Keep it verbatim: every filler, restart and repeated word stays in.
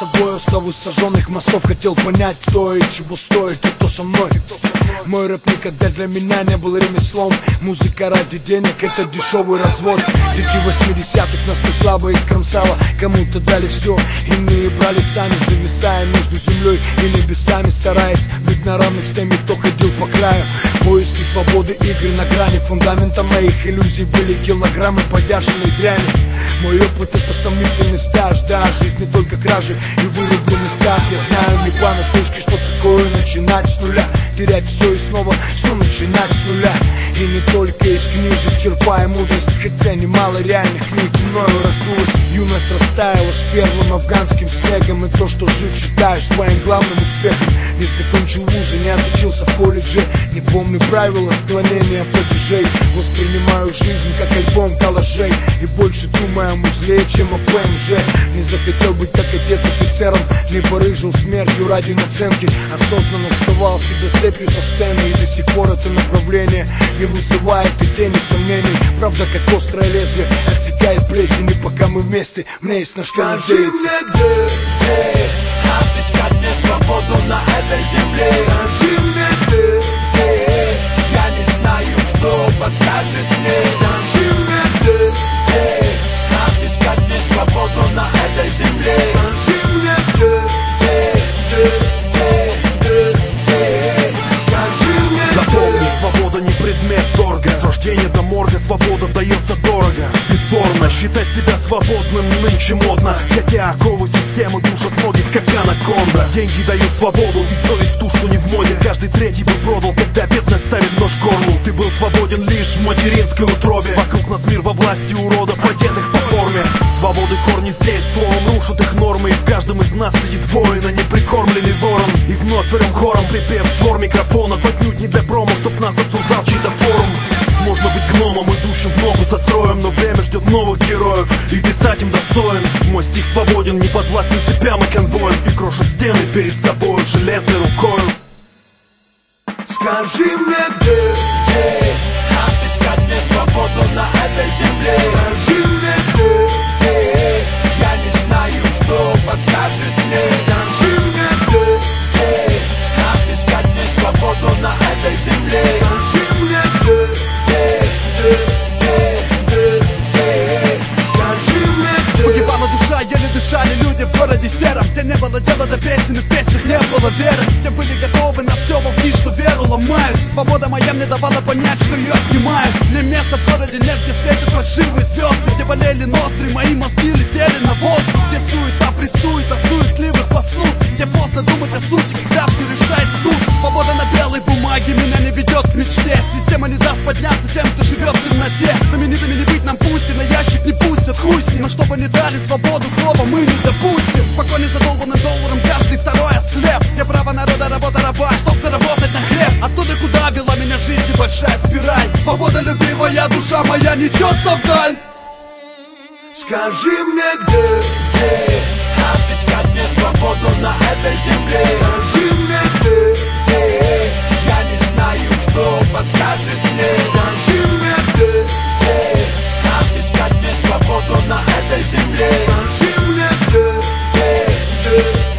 тобой оставусь сожженных мостов. Хотел понять, кто и чего стоит, и кто со мной. Мой рэп никогда для меня не был ремеслом. Музыка ради денег — это дешевый развод. Дети восьмидесятых нас не слабо искромсало. Кому-то дали все, иные брали сами, зависая между землей и небесами, стараясь быть на равных с теми, кто ходил по краю. Поиски свободы, игры на грани. Фундаментом моих иллюзий были килограммы подяженной дряни. Мой опыт — это сомнительный стаж, да, жизнь не только кражи и вырубленный старт. Я знаю не понаслышке, что такое начинать с нуля, терять все и снова все начинать с нуля. И не только из книжек черпая мудрость, хотя немало реальных книг мною раздулась. Юность растаяла с первым афганским снегом, и то, что жить считаю своим главным успехом. Не закончил вузы, не отучился в колледже, не помню правила склонения падежей. Воспринимаю жизнь как альбом коллажей, и больше думаю о музле, чем о ПМЖ. Не захотел быть как отец офицером, не барыжил смертью ради наценки. Осознанно сковал себя цепью со сцены, и до сих пор это направление не вызывает и тени сомнений. Правда, как острое лезвие, отсекает плесень, и пока мы вместе, мне есть на что надеяться. Скажи мне, где, где отыскать мне свободу на этой земле? Скажи мне, где, где я не знаю, кто подскажет мне. Скажи мне, где, где отыскать мне свободу на этой земле? Скажи мне, где, где, где, где, где, скажи мне. Запомни, свобода не предмет торга. С рождения до морга свобода дается дорого. Бесспорно, считать себя свободным нынче модно, хотя оковы системы душат многих, как анаконда. Деньги дают свободу, и совесть ту, что не в моде. Каждый третий бы продал, когда бедность ставит нож к горлу. Ты был свободен лишь в материнской утробе. Вокруг нас мир во власти уродов, одетых по форме. Свободы корни здесь, словом рушат их нормы. И в каждом из нас сидит воин, а не прикормленный ворон. И вновь орем хором припев створ микрофонов. Отнюдь не для промо, чтоб нас обсуждал чей-то форум. Можно быть гномом, идущим в ногу со строем, но время ждет новых героев, и ты стать им достоин. Мой стих свободен, не подвластен цепям и конвоем, и крошит стены перед собой железной рукою. Скажи мне, где, где отыскать мне свободу на этой земле? Скажи мне, где, где я не знаю, кто подскажет мне. Скажи мне, где, где отыскать мне свободу на этой земле? Скажи мне, где, где, где, где, где, скажи мне, где. Погибала душа, еле дышали люди в городе сером, где не было дела до песен, и в песнях не было веры, где были готовы на все волки, что веру ломают. Свобода моя мне давала понять, что ее отнимают. Мне места в городе нет, где светят фальшивые звезды, где болели ноздри, мои мозги летели на воздух, где суета прессует, а суетливых поснут, где поздно думать о сути, когда все решает суд. Свобода на белой бумаге меня не ведет к мечте. Система не даст подняться тем, кто живет в темноте. Знаменитыми не быть нам пусть, и на ящик не пустят, хуй с ним. Но чтобы не дали свободу слова, мы не допустим. В погоне за долбанным долларом каждый второй ослеп. Где право народа, работа раба, чтоб заработать на хлеб. Оттуда, куда вела меня жизнь, небольшая спираль. Свобода любивая, душа моя несется вдаль. Скажи мне, где, где отыскать мне свободу на этой земле? Скажи мне, где, где я не знаю, кто подскажет мне. Скажи мне, где, где отыскать мне свободу на этой земле? Скажи мне, где, где, где